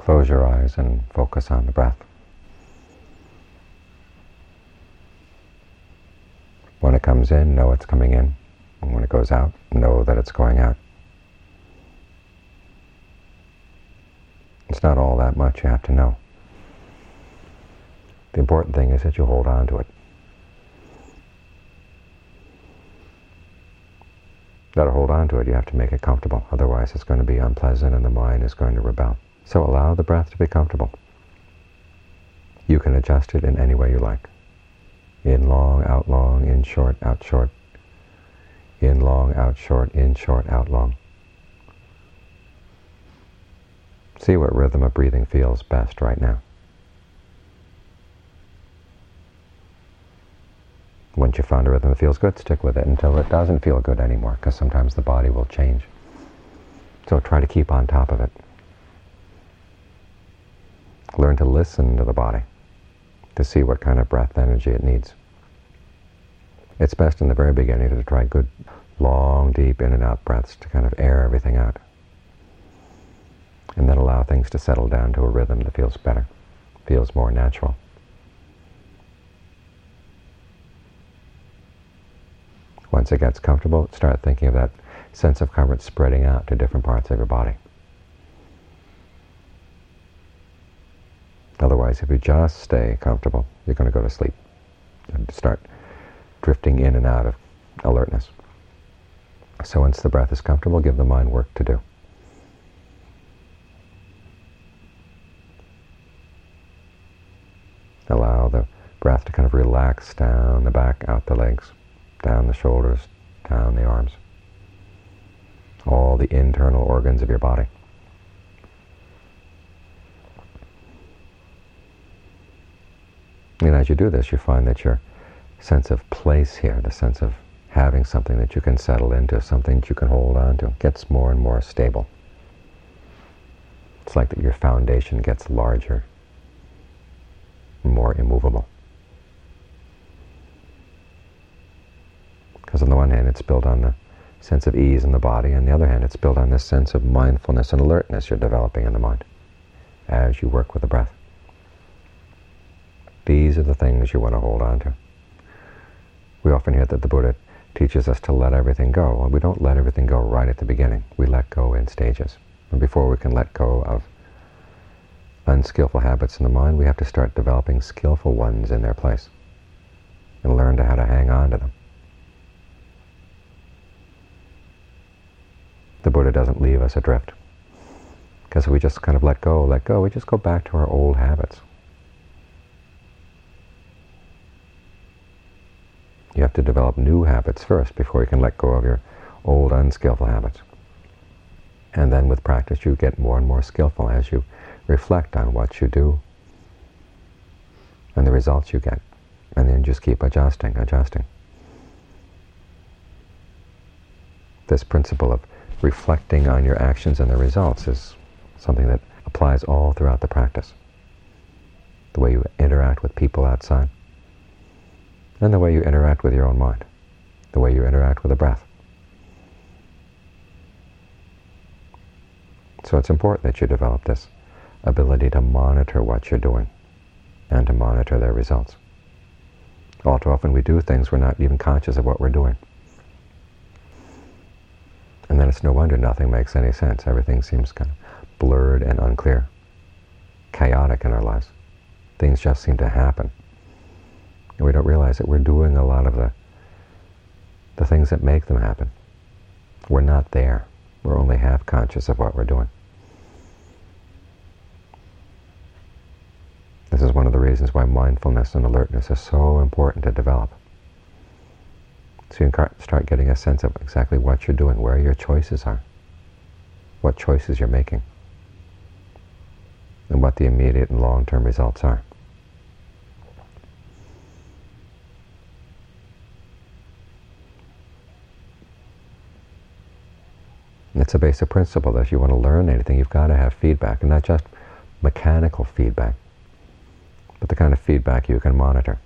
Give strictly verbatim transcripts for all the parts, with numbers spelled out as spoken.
Close your eyes and focus on the breath. When it comes in, know it's coming in. And when it goes out, know that it's going out. It's not all that much you have to know. The important thing is that you hold on to it. Now to hold on to it, you have to make it comfortable. Otherwise it's going to be unpleasant and the mind is going to rebel. So allow the breath to be comfortable. You can adjust it in any way you like. In long, out long, in short, out short. In long, out short, in short, out long. See what rhythm of breathing feels best right now. Once you found a rhythm that feels good, stick with it until it doesn't feel good anymore, because sometimes the body will change. So try to keep on top of it. Learn to listen to the body, to see what kind of breath energy it needs. It's best in the very beginning to try good, long, deep in and out breaths to kind of air everything out. And then allow things to settle down to a rhythm that feels better, feels more natural. Once it gets comfortable, start thinking of that sense of comfort spreading out to different parts of your body. Otherwise, if you just stay comfortable, you're going to go to sleep and start drifting in and out of alertness. So once the breath is comfortable, give the mind work to do. Allow the breath to kind of relax down the back, out the legs, down the shoulders, down the arms. All the internal organs of your body. And as you do this, you find that your sense of place here, the sense of having something that you can settle into, something that you can hold on to, gets more and more stable. It's like that your foundation gets larger, more immovable. Because on the one hand, it's built on the sense of ease in the body, and on the other hand, it's built on this sense of mindfulness and alertness you're developing in the mind as you work with the breath. These are the things you want to hold on to. We often hear that the Buddha teaches us to let everything go. Well, we don't let everything go right at the beginning. We let go in stages. And before we can let go of unskillful habits in the mind, we have to start developing skillful ones in their place and learn to how to hang on to them. The Buddha doesn't leave us adrift. Because if we just kind of let go, let go, we just go back to our old habits. You have to develop new habits first before you can let go of your old unskillful habits. And then with practice you get more and more skillful as you reflect on what you do and the results you get. And then just keep adjusting, adjusting. This principle of reflecting on your actions and the results is something that applies all throughout the practice. The way you interact with people outside, and the way you interact with your own mind, the way you interact with the breath. So it's important that you develop this ability to monitor what you're doing and to monitor their results. All too often we do things we're not even conscious of what we're doing. And then it's no wonder nothing makes any sense. Everything seems kind of blurred and unclear, chaotic in our lives. Things just seem to happen. And we don't realize that we're doing a lot of the, the things that make them happen. We're not there. We're only half conscious of what we're doing. This is one of the reasons why mindfulness and alertness is so important to develop. So you can start getting a sense of exactly what you're doing, where your choices are, what choices you're making, and what the immediate and long-term results are. It's a basic principle that if you want to learn anything, you've got to have feedback, and not just mechanical feedback, but the kind of feedback you can monitor.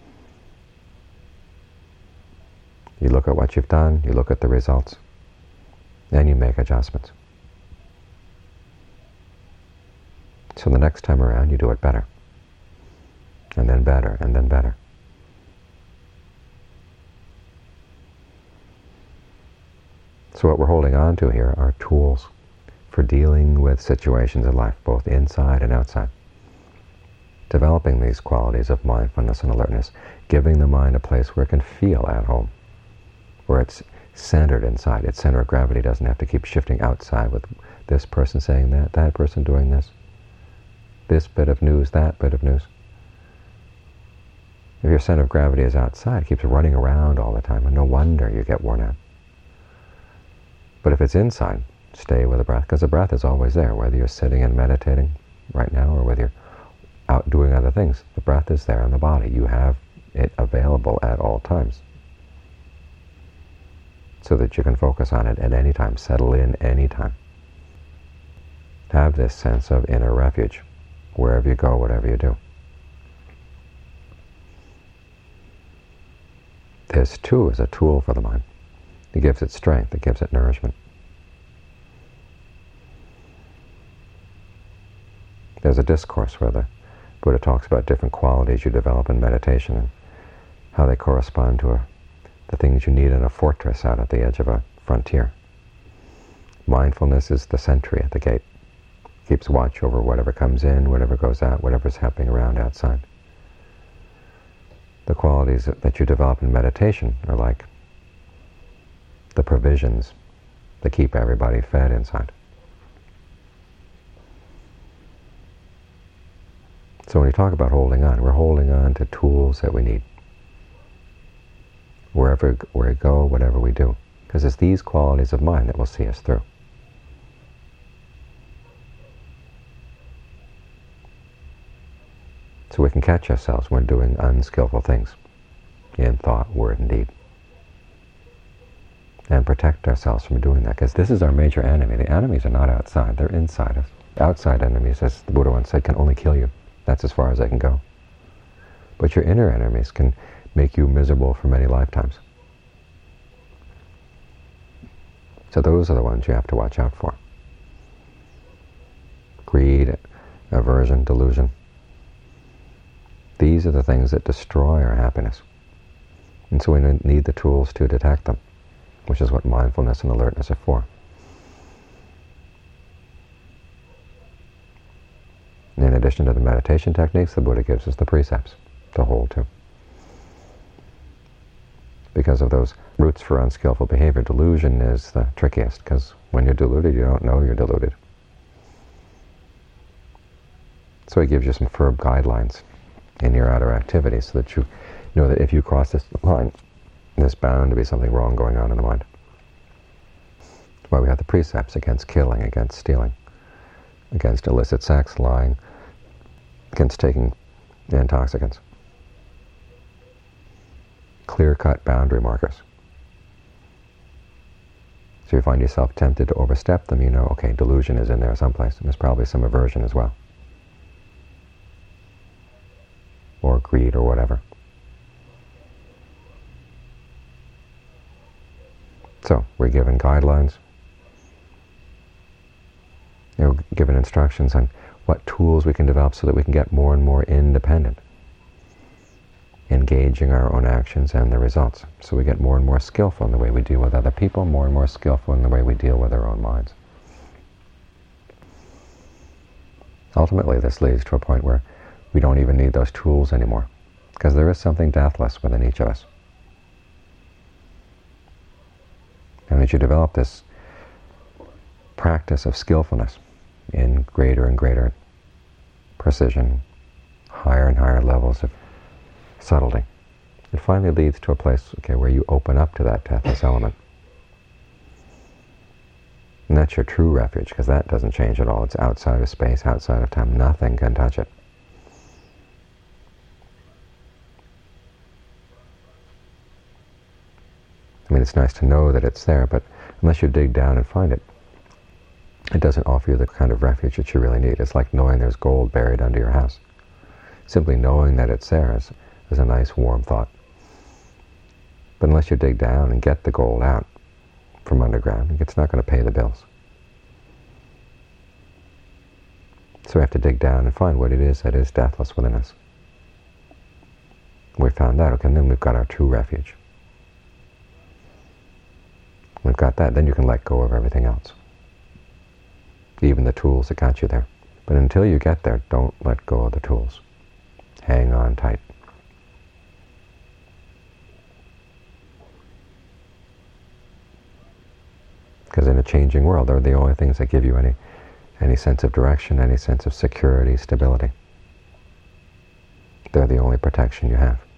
You look at what you've done, you look at the results, then you make adjustments. So the next time around, you do it better. And then better, and then better. So what we're holding on to here are tools for dealing with situations in life, both inside and outside. Developing these qualities of mindfulness and alertness, giving the mind a place where it can feel at home, where it's centered inside. Its center of gravity doesn't have to keep shifting outside with this person saying that, that person doing this, this bit of news, that bit of news. If your center of gravity is outside, it keeps running around all the time, and no wonder you get worn out. But if it's inside, stay with the breath, because the breath is always there, whether you're sitting and meditating right now or whether you're out doing other things. The breath is there in the body. You have it available at all times, so that you can focus on it at any time, settle in any time. Have this sense of inner refuge, wherever you go, whatever you do. This, too, is a tool for the mind. It gives it strength, it gives it nourishment. There's a discourse where the Buddha talks about different qualities you develop in meditation and how they correspond to a, the things you need in a fortress out at the edge of a frontier. Mindfulness is the sentry at the gate. Keeps watch over whatever comes in, whatever goes out, whatever's happening around outside. The qualities that you develop in meditation are like the provisions that keep everybody fed inside. So when we talk about holding on, we're holding on to tools that we need. Wherever we go, whatever we do. Because it's these qualities of mind that will see us through. So we can catch ourselves when doing unskillful things in thought, word, and deed. And protect ourselves from doing that, because this is our major enemy. The enemies are not outside, they're inside us. Outside enemies, as the Buddha once said, can only kill you. That's as far as they can go. But your inner enemies can make you miserable for many lifetimes. So those are the ones you have to watch out for. Greed, aversion, delusion. These are the things that destroy our happiness. And so we need the tools to detect them, which is what mindfulness and alertness are for. And in addition to the meditation techniques, the Buddha gives us the precepts to hold to. Because of those roots for unskillful behavior, delusion is the trickiest, because when you're deluded, you don't know you're deluded. So he gives you some firm guidelines in your outer activities so that you know that if you cross this line, there's bound to be something wrong going on in the mind. That's why we have the precepts against killing, against stealing, against illicit sex, lying, against taking intoxicants. Clear-cut boundary markers. So you find yourself tempted to overstep them, you know, okay, delusion is in there someplace, and there's probably some aversion as well. Or greed, or whatever. So, we're given guidelines. We're given instructions on what tools we can develop so that we can get more and more independent, engaging our own actions and the results. So we get more and more skillful in the way we deal with other people, more and more skillful in the way we deal with our own minds. Ultimately, this leads to a point where we don't even need those tools anymore, because there is something deathless within each of us. And as you develop this practice of skillfulness in greater and greater precision, higher and higher levels of subtlety, it finally leads to a place, okay, where you open up to that deathless element. And that's your true refuge, because that doesn't change at all. It's outside of space, outside of time. Nothing can touch it. I mean, it's nice to know that it's there, but unless you dig down and find it, it doesn't offer you the kind of refuge that you really need. It's like knowing there's gold buried under your house. Simply knowing that it's there is, is a nice, warm thought. But unless you dig down and get the gold out from underground, it's not going to pay the bills. So we have to dig down and find what it is that is deathless within us. We found that, okay, and then we've got our true refuge. We've got that, then you can let go of everything else. Even the tools that got you there. But until you get there, don't let go of the tools. Hang on tight. Because in a changing world, they're the only things that give you any, any sense of direction, any sense of security, stability. They're the only protection you have.